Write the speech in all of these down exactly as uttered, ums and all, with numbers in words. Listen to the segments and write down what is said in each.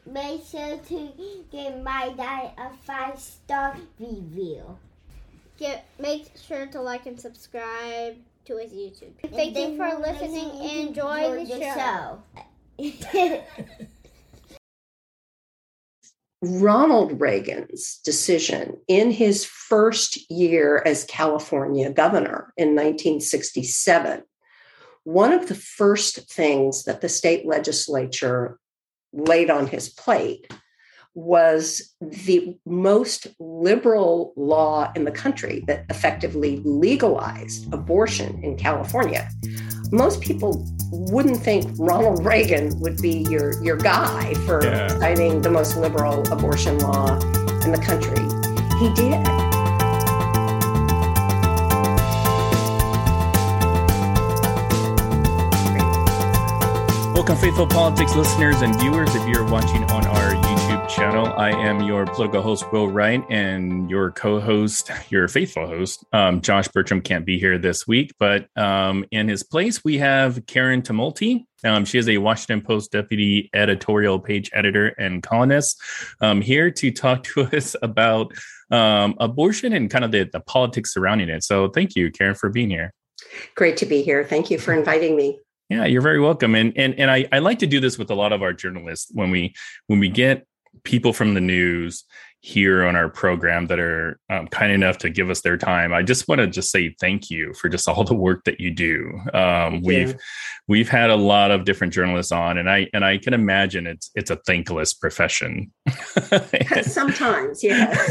make sure to give my dad a five-star review. Get, make sure to like and subscribe to his YouTube. And Thank you for listening and enjoy the, the show. show. Ronald Reagan's decision in his first year as California governor in nineteen sixty-seven, one of the first things that the state legislature laid on his plate was the most liberal law in the country that effectively legalized abortion in California. Most people wouldn't think Ronald Reagan would be your, your guy for yeah. signing the most liberal abortion law in the country. He did. Welcome, Faithful Politics listeners and viewers. If you're watching on our YouTube channel, I am your political host, Will Wright, and your co-host, your faithful host, um, Josh Bertram, can't be here this week, but um, in his place, we have Karen Tumulty. Um, she is a Washington Post deputy editorial page editor and columnist, um, here to talk to us about um, abortion and kind of the, the politics surrounding it. So thank you, Karen, for being here. Great to be here. Thank you for inviting me. Yeah, you're very welcome. And and and I, I like to do this with a lot of our journalists when we when we get people from the news here on our program that are um, kind enough to give us their time. I just want to just say thank you for just all the work that you do. Um, we've we've had a lot of different journalists on, and I and I can imagine it's it's a thankless profession. Sometimes,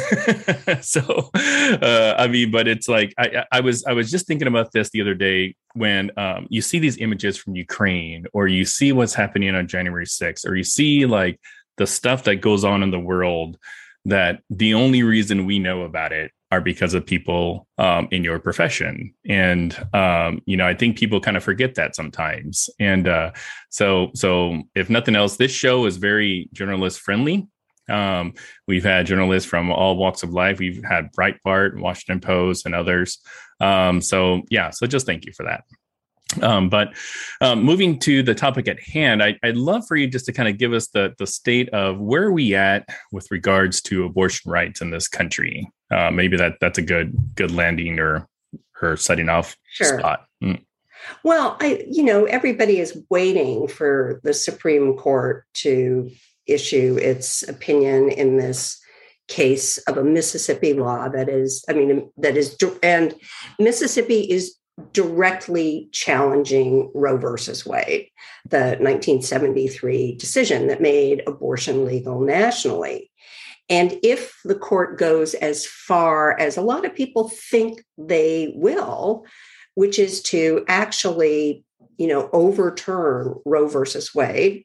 yes. So, uh, I mean, but it's like I I was I was just thinking about this the other day when um, you see these images from Ukraine, or you see what's happening on January sixth, or you see like the stuff that goes on in the world, that the only reason we know about it are because of people um, in your profession. And, um, you know, I think people kind of forget that sometimes. And uh, so, so if nothing else, this show is very journalist friendly. Um, we've had journalists from all walks of life. We've had Breitbart, Washington Post, and others. Um, so, yeah, so just thank you for that. Um, but um, moving to the topic at hand, I, I'd love for you just to kind of give us the, the state of where are we at with regards to abortion rights in this country. Uh, maybe that that's a good good landing or or setting off sure. spot. Mm. Well, I you know everybody is waiting for the Supreme Court to issue its opinion in this case of a Mississippi law that is, I mean, that is, and Mississippi is directly challenging Roe versus Wade, the nineteen seventy-three decision that made abortion legal nationally. And if the court goes as far as a lot of people think they will, which is to actually, you know, overturn Roe versus Wade,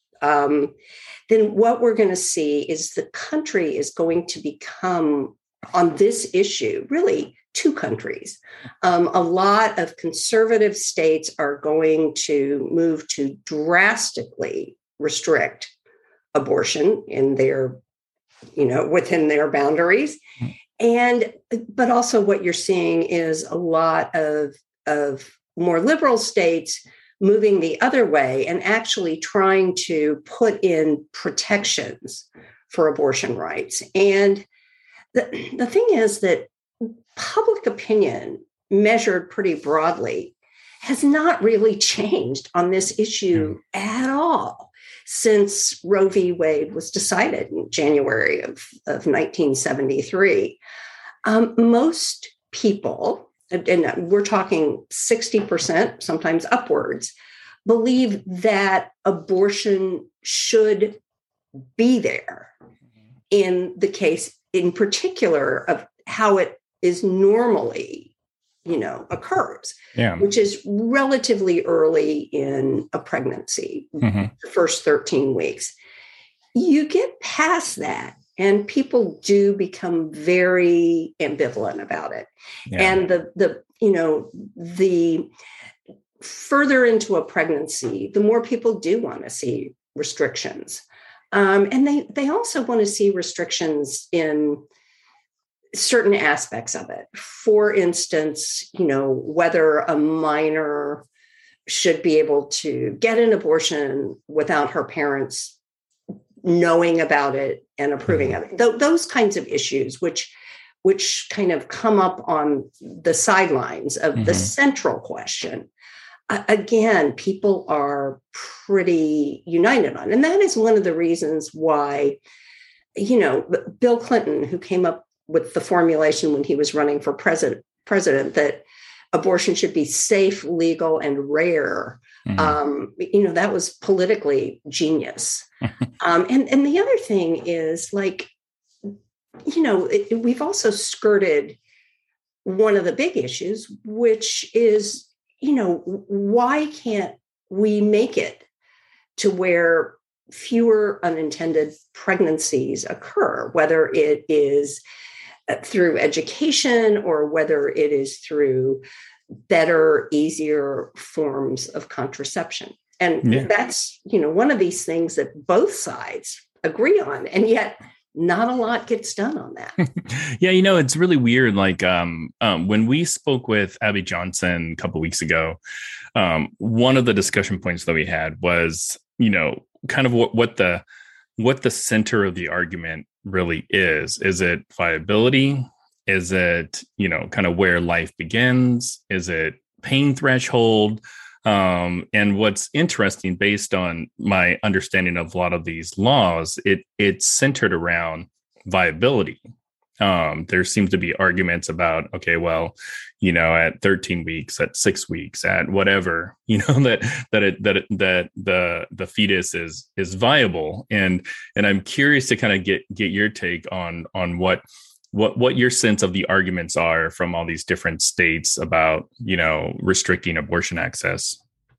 um, then what we're going to see is the country is going to become, on this issue, really two countries. Um, a lot of conservative states are going to move to drastically restrict abortion in their, you know, within their boundaries. And, but also what you're seeing is a lot of, of more liberal states moving the other way and actually trying to put in protections for abortion rights. And the, the thing is that public opinion, measured pretty broadly, has not really changed on this issue mm. at all since Roe v. Wade was decided in January of, of nineteen seventy-three. Um, most people, and we're talking sixty percent, sometimes upwards, believe that abortion should be there in the case, in particular, of how it is normally, you know, occurs, yeah. which is relatively early in a pregnancy, mm-hmm. the first thirteen weeks. You get past that, and people do become very ambivalent about it. Yeah. And the, the, you know, the further into a pregnancy, the more people do want to see restrictions. Um, and they, they also want to see restrictions in certain aspects of it. For instance, you know, whether a minor should be able to get an abortion without her parents knowing about it and approving of it. Th- those kinds of issues, which which kind of come up on the sidelines of mm-hmm. the central question. Uh, again, people are pretty united on. And that is one of the reasons why, you know, Bill Clinton, who came up with the formulation when he was running for president, president that abortion should be safe, legal, and rare. Mm-hmm. Um, you know, that was politically genius. um, and, and the other thing is, like, you know, it, we've also skirted one of the big issues, which is, you know, why can't we make it to where fewer unintended pregnancies occur, whether it is through education or whether it is through better, easier forms of contraception. And yeah. that's, you know, one of these things that both sides agree on, and yet not a lot gets done on that. Yeah, you know, it's really weird. Like um, um, when we spoke with Abby Johnson a couple of weeks ago, um, one of the discussion points that we had was, you know, kind of what, what the what the center of the argument really is. Is it viability? Is it, you know, kind of where life begins? Is it pain threshold? Um, and what's interesting, based on my understanding of a lot of these laws, it it's centered around viability. Um, there seems to be arguments about, okay, well, you know, at thirteen weeks, at six weeks, at whatever, you know, that that it, that it, that the the fetus is is viable, and and I'm curious to kind of get get your take on on what. What what your sense of the arguments are from all these different states about, you know, restricting abortion access?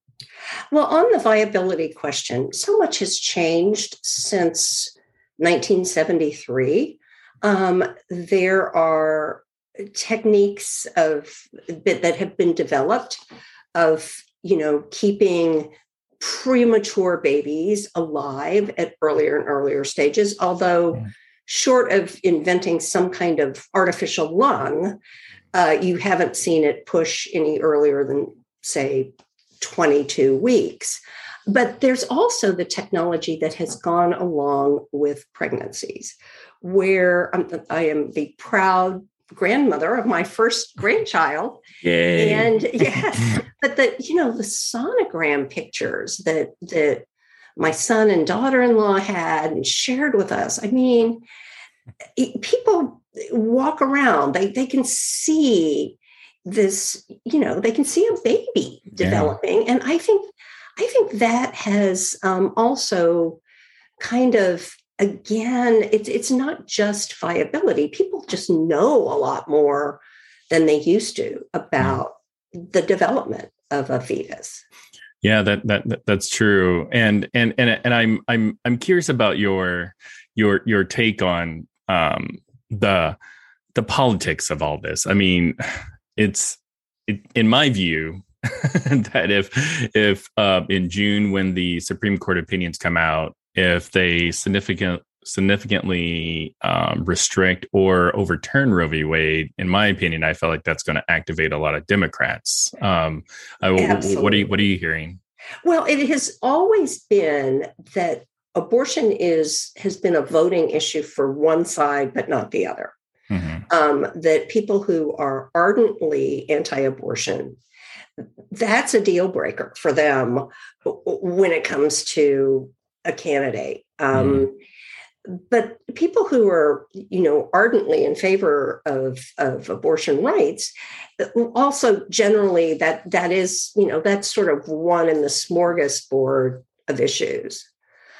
Well, on the viability question, so much has changed since nineteen seventy-three. Um, there are techniques of that have been developed of, you know, keeping premature babies alive at earlier and earlier stages, although yeah. short of inventing some kind of artificial lung, uh, you haven't seen it push any earlier than, say, twenty-two weeks. But there's also the technology that has gone along with pregnancies, where I'm, I am the proud grandmother of my first grandchild. Yay. And yes, but the, you know, the sonogram pictures that, that my son and daughter-in-law had and shared with us. I mean, it, people walk around, they, they can see this, you know, they can see a baby developing. Yeah. And I think, I think that has um, also kind of, again, it's, it's not just viability. People just know a lot more than they used to about mm. the development of a fetus. Yeah, that, that that that's true, and and and and I'm I'm I'm curious about your your your take on um, the the politics of all this. I mean, it's it, in my view that if if uh, in June, when the Supreme Court opinions come out, if they significant significantly um, restrict or overturn Roe v. Wade, in my opinion, I feel like that's going to activate a lot of Democrats. Um, I, what are you What are you hearing? Well, it has always been that abortion is has been a voting issue for one side, but not the other. Mm-hmm. Um, that people who are ardently anti-abortion, that's a deal breaker for them when it comes to a candidate. Um, mm. But people who are, you know, ardently in favor of, of abortion rights, also generally that that is, you know, that's sort of one in the smorgasbord of issues.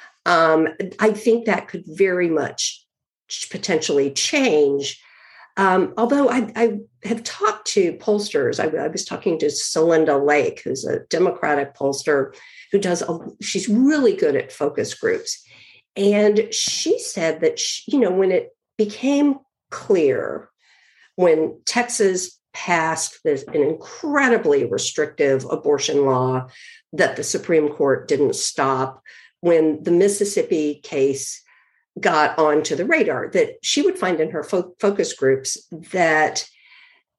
Um, I think that could very much potentially change. Um, although I, I have talked to pollsters, I, I was talking to Celinda Lake, who's a Democratic pollster who does, a, she's really good at focus groups. And she said that, she, you know, when it became clear, when Texas passed this an incredibly restrictive abortion law that the Supreme Court didn't stop, when the Mississippi case got onto the radar, that she would find in her fo- focus groups that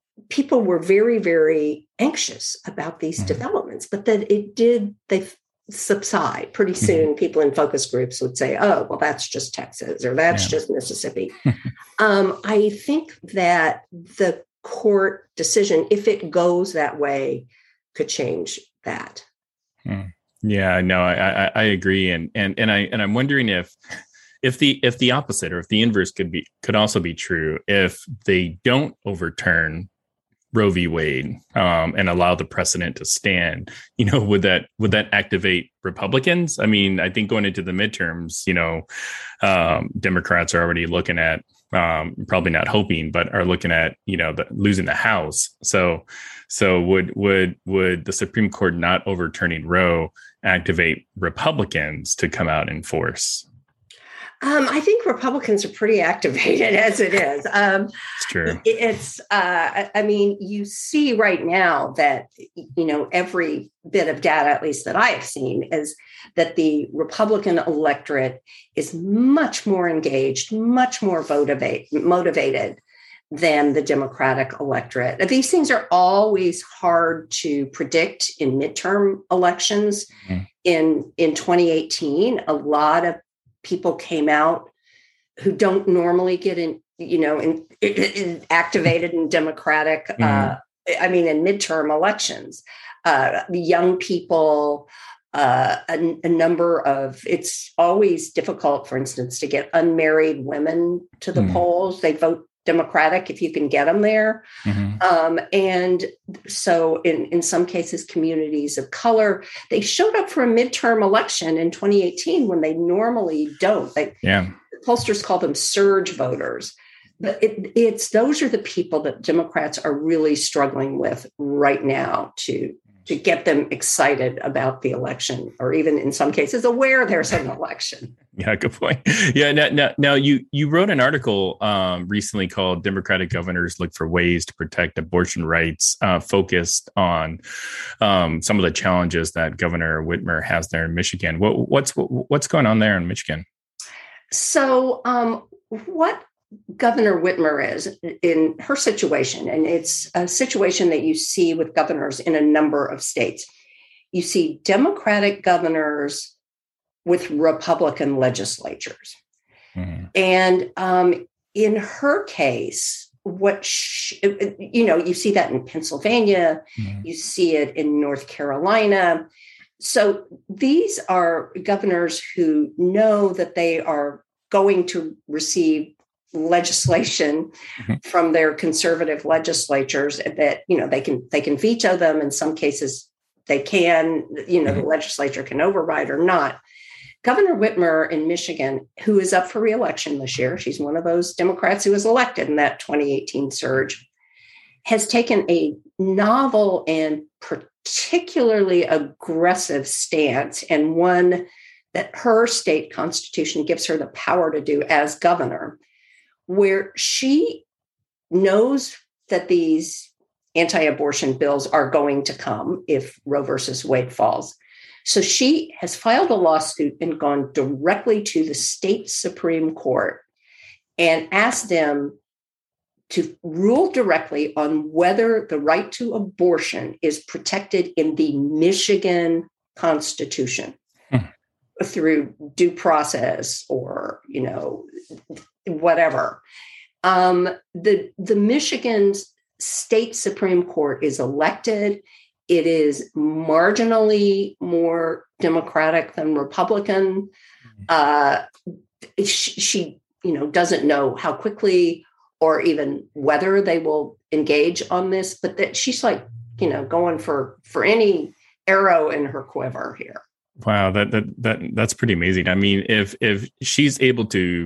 people were very, very anxious about these mm-hmm. developments, but that it did, they subside. Pretty soon, mm-hmm. people in focus groups would say, oh, well, that's just Texas or that's yeah. just Mississippi. um, I think that the court decision, if it goes that way, could change that. Mm. Yeah, no, I, I I agree, and and and I and I'm wondering if if the if the opposite or if the inverse could be could also be true if they don't overturn Roe v. Wade um, and allow the precedent to stand. You know, would that would that activate Republicans? I mean, I think going into the midterms, you know, um, Democrats are already looking at. Um, probably not hoping, but are looking at, you know, the, losing the House. So, so would would would the Supreme Court not overturning Roe activate Republicans to come out in force? Um, I think Republicans are pretty activated as it is. Um, it's true. It's, uh, I mean, you see right now that, you know, every bit of data, at least that I have seen, is that the Republican electorate is much more engaged, much more motivate, motivated than the Democratic electorate. These things are always hard to predict in midterm elections. Mm-hmm. In, in twenty eighteen, a lot of people came out who don't normally get in, you know, in, in activated in Democratic, mm. uh, I mean, in midterm elections, uh, young people, uh, a, a number of, it's always difficult, for instance, to get unmarried women to the mm. polls. They vote Democratic if you can get them there. Mm-hmm. Um, and so in, in some cases, communities of color, they showed up for a midterm election in twenty eighteen when they normally don't. They, yeah. Pollsters call them surge voters. But it, it's those are the people that Democrats are really struggling with right now to to get them excited about the election, or even in some cases aware there's an election. Yeah, good point. Yeah, now, now, now you you wrote an article um, recently called "Democratic Governors Look for Ways to Protect Abortion Rights," uh, focused on um, some of the challenges that Governor Whitmer has there in Michigan. What, what's what's going on there in Michigan? So, um, what Governor Whitmer is in her situation, and it's a situation that you see with governors in a number of states. You see Democratic governors with Republican legislatures. Mm-hmm. And um, in her case, what, she, you know, you see that in Pennsylvania, mm-hmm. you see it in North Carolina. So these are governors who know that they are going to receive legislation mm-hmm. from their conservative legislatures that, you know, they can they can veto them. In some cases, they can, you know, mm-hmm. the legislature can override or not. Governor Whitmer in Michigan, who is up for re-election this year, she's one of those Democrats who was elected in that twenty eighteen surge, has taken a novel and particularly aggressive stance, and one that her state constitution gives her the power to do as governor, where she knows that these anti-abortion bills are going to come if Roe versus Wade falls. So she has filed a lawsuit and gone directly to the state Supreme Court and asked them to rule directly on whether the right to abortion is protected in the Michigan Constitution hmm. through due process or, you know, whatever. Um, the, the Michigan State Supreme Court is elected. It is marginally more Democratic than Republican. Uh, she, she, you know, doesn't know how quickly or even whether they will engage on this, but that she's like, you know, going for for any arrow in her quiver here. Wow, that that that that's pretty amazing. I mean, if if she's able to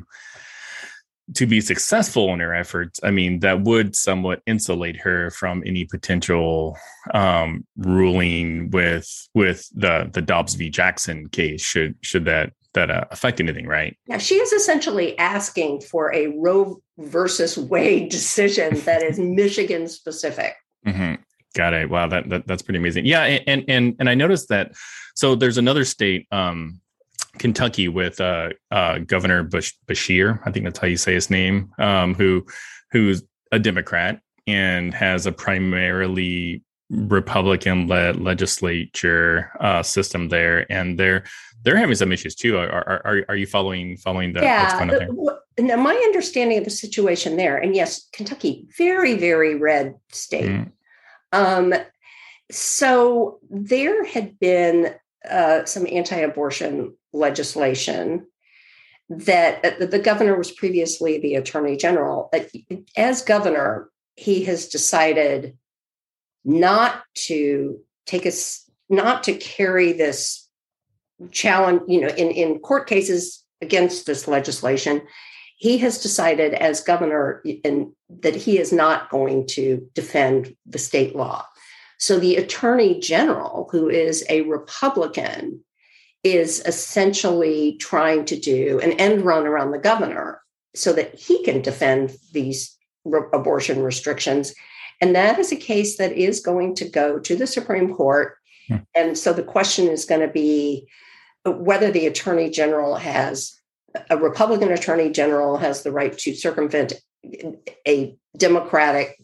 to be successful in her efforts, I mean, that would somewhat insulate her from any potential um, ruling with with the the Dobbs v. Jackson case. Should should that that uh, affect anything, right? Yeah, she is essentially asking for a Roe versus Wade decision that is Michigan specific. Mm-hmm. Got it. Wow, that, that that's pretty amazing. Yeah, and and and I noticed that. So there's another state. Um, Kentucky with uh, uh, Governor Bush, Beshear, I think that's how you say his name, um, who who's a Democrat and has a primarily Republican-led legislature uh, system there, and they're they're having some issues too. Are are are you following following the yeah, what's going on there? Now, my understanding of the situation there, and yes, Kentucky, very very red state. Mm. Um, so there had been uh, some anti-abortion legislation that uh, the governor was previously the attorney general. As governor, he has decided not to take us, not to carry this challenge, you know, in, in court cases against this legislation. He has decided as governor in, that he is not going to defend the state law. So the attorney general, who is a Republican, is essentially trying to do an end run around the governor so that he can defend these re- abortion restrictions. And that is a case that is going to go to the Supreme Court. Hmm. And so the question is going to be whether the attorney general has, a Republican attorney general has the right to circumvent a Democratic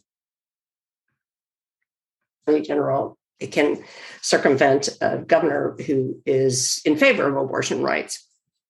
attorney general. It can circumvent a governor who is in favor of abortion rights.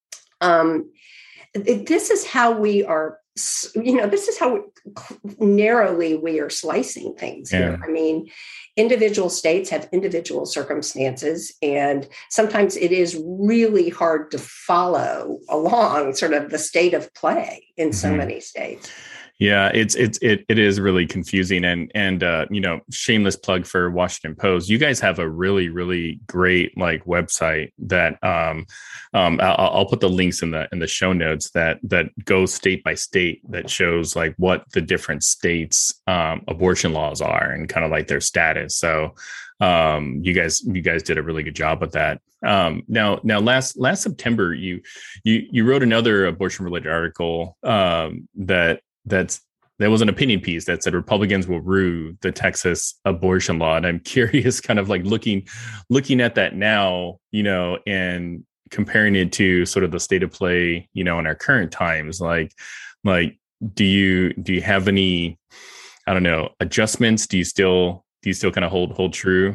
Um, this is how we are, you know, this is how narrowly we are slicing things yeah. here. I mean, individual states have individual circumstances, and sometimes it is really hard to follow along sort of the state of play in mm-hmm. so many states. Yeah, it's it's it it is really confusing, and and uh, you know, shameless plug for Washington Post. You guys have a really really great like website that um, um I'll, I'll put the links in the in the show notes that that goes state by state, that shows like what the different states um, abortion laws are and kind of like their status. So um, you guys you guys did a really good job with that. Um, now now last last September you you you wrote another abortion related article um, that. That's there was an opinion piece that said Republicans will rue the Texas abortion law. And I'm curious, kind of like looking, looking at that now, you know, and comparing it to sort of the state of play, you know, in our current times, like, like, do you, do you have any, I don't know, adjustments? Do you still, do you still kind of hold, hold true?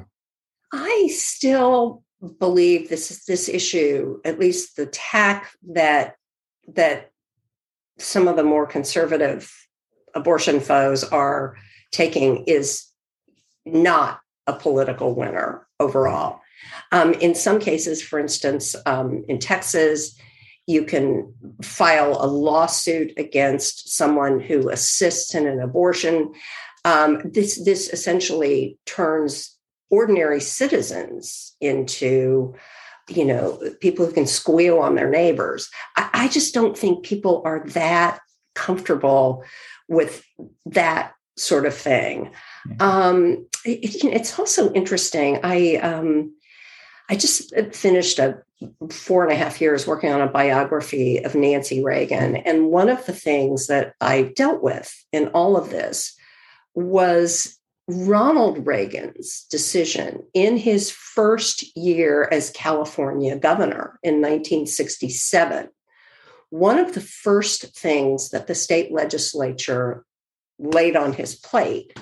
I still believe this, this issue, at least the tack that, that, some of the more conservative abortion foes are taking is not a political winner overall. Um, in some cases, for instance, um, in Texas, you can file a lawsuit against someone who assists in an abortion. Um, this, this essentially turns ordinary citizens into you know, people who can squeal on their neighbors. I, I just don't think people are that comfortable with that sort of thing. Mm-hmm. Um, it, it's also interesting. I um, I just finished a four and a half years working on a biography of Nancy Reagan. And one of the things that I dealt with in all of this was Ronald Reagan's decision in his first year as California governor in nineteen sixty-seven. One of the first things that the state legislature laid on his plate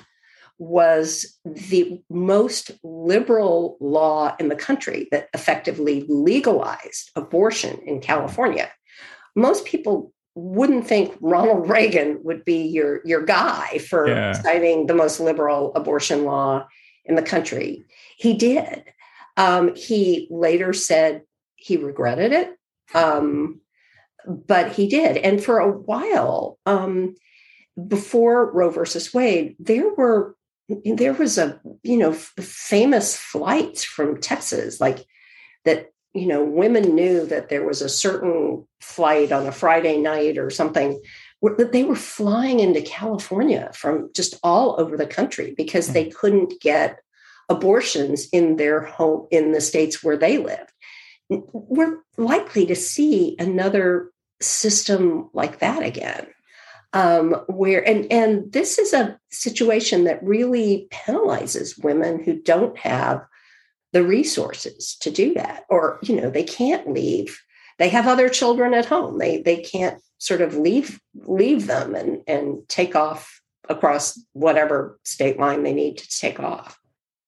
was the most liberal law in the country that effectively legalized abortion in California. Most people wouldn't think Ronald Reagan would be your, your guy for yeah. citing the most liberal abortion law in the country. He did. Um, he later said he regretted it, um, but he did. And for a while, um, before Roe versus Wade, there were there was a you know f- famous flights from Texas, like that. You know, women knew that there was a certain flight on a Friday night or something that they were flying into California from just all over the country because they couldn't get abortions in their home, in the states where they lived. We're likely to see another system like that again, um, where, and, and this is a situation that really penalizes women who don't have the resources to do that, or, you know, they can't leave. They have other children at home. They they can't sort of leave leave them and, and take off across whatever state line they need to take off.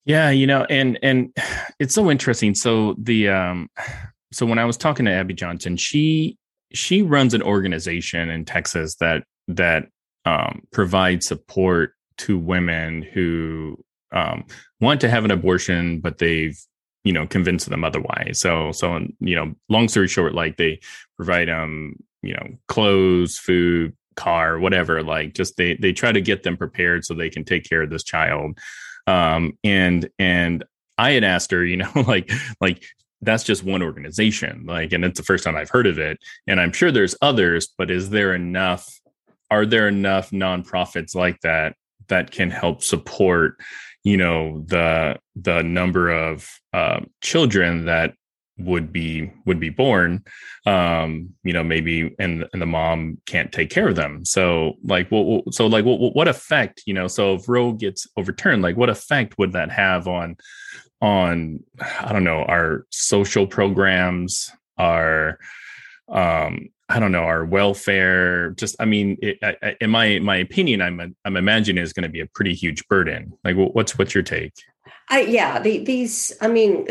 Yeah, you know, and and it's so interesting. So the um so when I was talking to Abby Johnson, she she runs an organization in Texas that that um provides support to women who um want to have an abortion, but they've, you know, convinced them otherwise. So so you know, long story short, like they provide um, you know, clothes, food, car, whatever, like just they they try to get them prepared so they can take care of this child. Um, and, and I had asked her, you know, like, like that's just one organization, like, and it's the first time I've heard of it. And I'm sure there's others, but is there enough, are there enough nonprofits like that, that can help support, you know, the, the number of, uh, children that would be would be born, um you know, maybe and, and the mom can't take care of them. So like well so like what, what effect, you know, so if Roe gets overturned, like what effect would that have on on I don't know, our social programs, our um I don't know, our welfare? Just I mean it, I, in my my opinion, I'm I'm imagining is going to be a pretty huge burden. Like what's what's your take? I yeah the, these I mean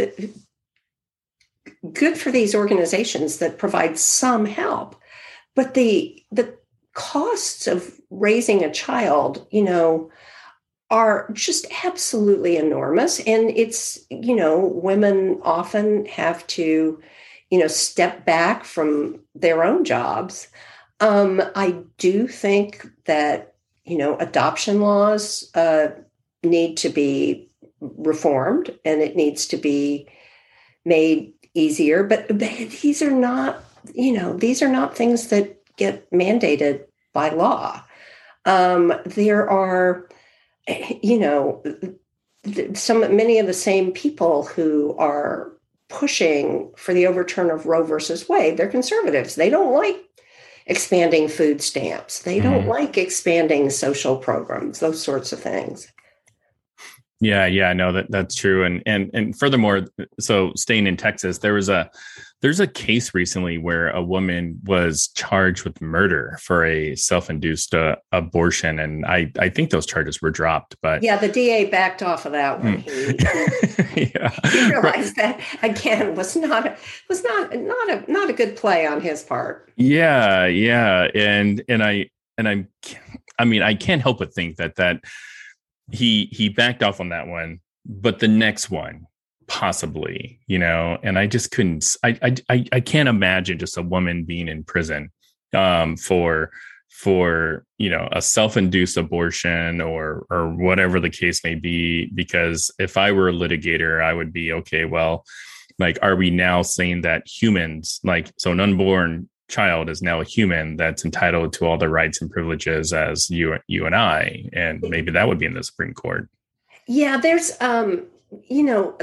good for these organizations that provide some help, but the the costs of raising a child, you know, are just absolutely enormous. And it's, you know, women often have to, you know, step back from their own jobs. Um, I do think that, you know, adoption laws uh, need to be reformed, and it needs to be made easier, but, but these are not, you know, these are not things that get mandated by law. Um, there are, you know, some many of the same people who are pushing for the overturn of Roe versus Wade. They're conservatives. They don't like expanding food stamps. They don't mm-hmm. like expanding social programs, those sorts of things. Yeah, yeah, no, that that's true. And and and furthermore, so staying in Texas, there was a there's a case recently where a woman was charged with murder for a self-induced uh, abortion, and I I think those charges were dropped. But yeah, the D A backed off of that one. Mm. He, yeah. he realized that again was not a, was not not a not a good play on his part. Yeah, yeah, and and I and I'm I mean I can't help but think that that. he he backed off on that one, but the next one possibly, you know, and I just couldn't I I I can't imagine just a woman being in prison um for for you know a self-induced abortion or or whatever the case may be, because if I were a litigator, I would be okay, well, like, are we now saying that humans, like, so an unborn child is now a human that's entitled to all the rights and privileges as you you and I, and maybe that would be in the Supreme Court. Yeah, there's um you know,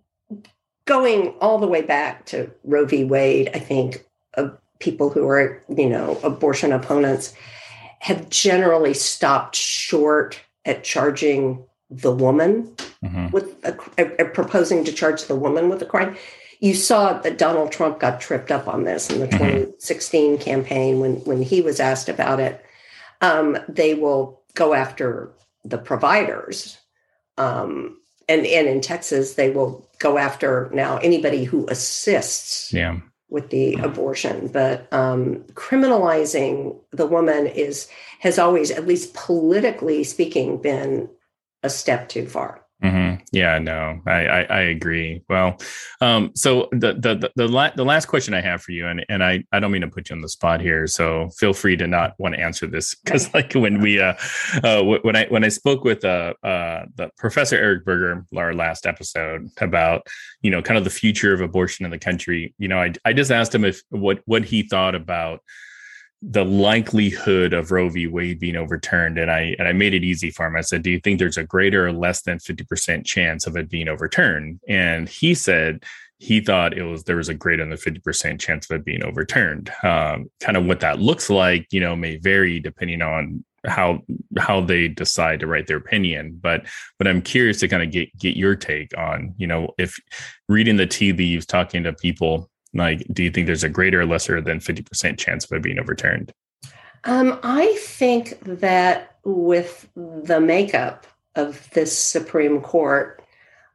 going all the way back to Roe v. Wade, I think uh, people who are, you know, abortion opponents have generally stopped short at charging the woman mm-hmm. with a, a, a proposing to charge the woman with a crime. You saw that Donald Trump got tripped up on this in the mm-hmm. twenty sixteen campaign when, when he was asked about it. Um, they will go after the providers. Um, and, and in Texas, they will go after now anybody who assists yeah. with the mm-hmm. abortion. But um, criminalizing the woman is has always, at least politically speaking, been a step too far. Mm-hmm. Yeah, no, I, I, I agree. Well, um, so the the the the, la- the last question I have for you, and and I, I don't mean to put you on the spot here, so feel free to not want to answer this, because like when we uh, uh when I when I spoke with uh uh the Professor Eric Berger our last episode about, you know, kind of the future of abortion in the country, you know, I I just asked him if what what he thought about the likelihood of Roe v. Wade being overturned. And I and I made it easy for him. I said, do you think there's a greater or less than fifty percent chance of it being overturned? And he said he thought it was there was a greater than fifty percent chance of it being overturned. Um, kind of what that looks like, you know, may vary depending on how how they decide to write their opinion. But but I'm curious to kind of get get your take on, you know, if reading the tea leaves, talking to people, like, do you think there's a greater or lesser than fifty percent chance of it being overturned? Um, I think that with the makeup of this Supreme Court,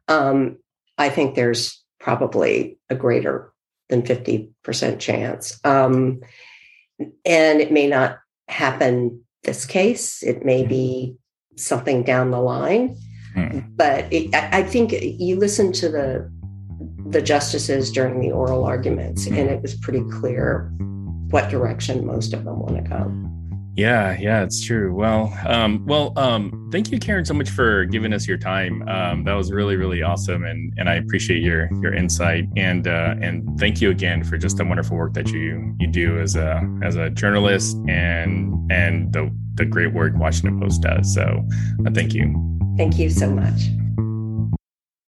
Um, I think there's probably a greater than fifty percent chance. Um, and it may not happen this case. It may be something down the line. Mm. But it, I, I think you listen to the the justices during the oral arguments, mm. and it was pretty clear what direction most of them want to go. Yeah, yeah, it's true. Well, um, well, um, thank you, Karen, so much for giving us your time. Um, that was really, really awesome, and and I appreciate your your insight. And uh, and thank you again for just the wonderful work that you you do as a as a journalist, and and the the great work Washington Post does. So, uh, thank you. Thank you so much.